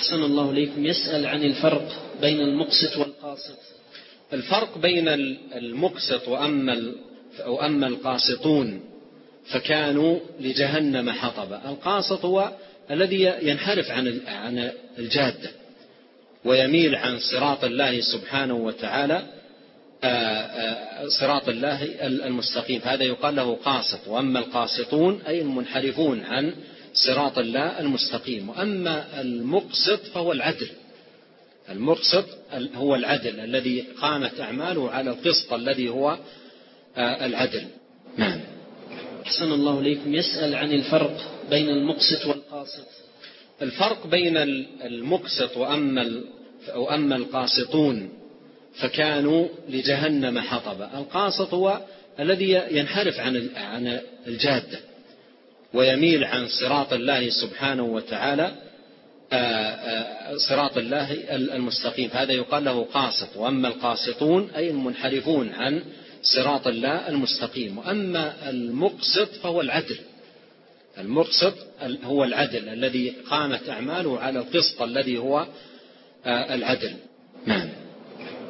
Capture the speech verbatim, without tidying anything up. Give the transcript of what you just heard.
أحسن الله إليكم. يسأل عن الفرق بين المقسط والقاسط. الفرق بين المقسط وأما وأما القاسطون فكانوا لجهنم حطبا. القاسط هو الذي ينحرف عن عن الجادة ويميل عن صراط الله سبحانه وتعالى، صراط الله المستقيم، هذا يقال له قاسط. وأما القاسطون أي المنحرفون عن صراط الله المستقيم. وأما المقسط فهو العدل. المقسط هو العدل الذي قامت أعماله على القسط الذي هو العدل. نعم. أحسن الله إليكم. يسأل عن الفرق بين المقسط والقاسط. الفرق بين المقسط وأما وأما القاسطون فكانوا لجهنم حطبا. القاسط هو الذي ينحرف عن عن الجادة ويميل عن صراط الله سبحانه وتعالى، صراط الله المستقيم، هذا يقال له قاسط. وأما القاسطون أي المنحرفون عن صراط الله المستقيم. وأما المقسط فهو العدل. المقسط هو العدل الذي قامت أعماله على القسط الذي هو العدل. نعم.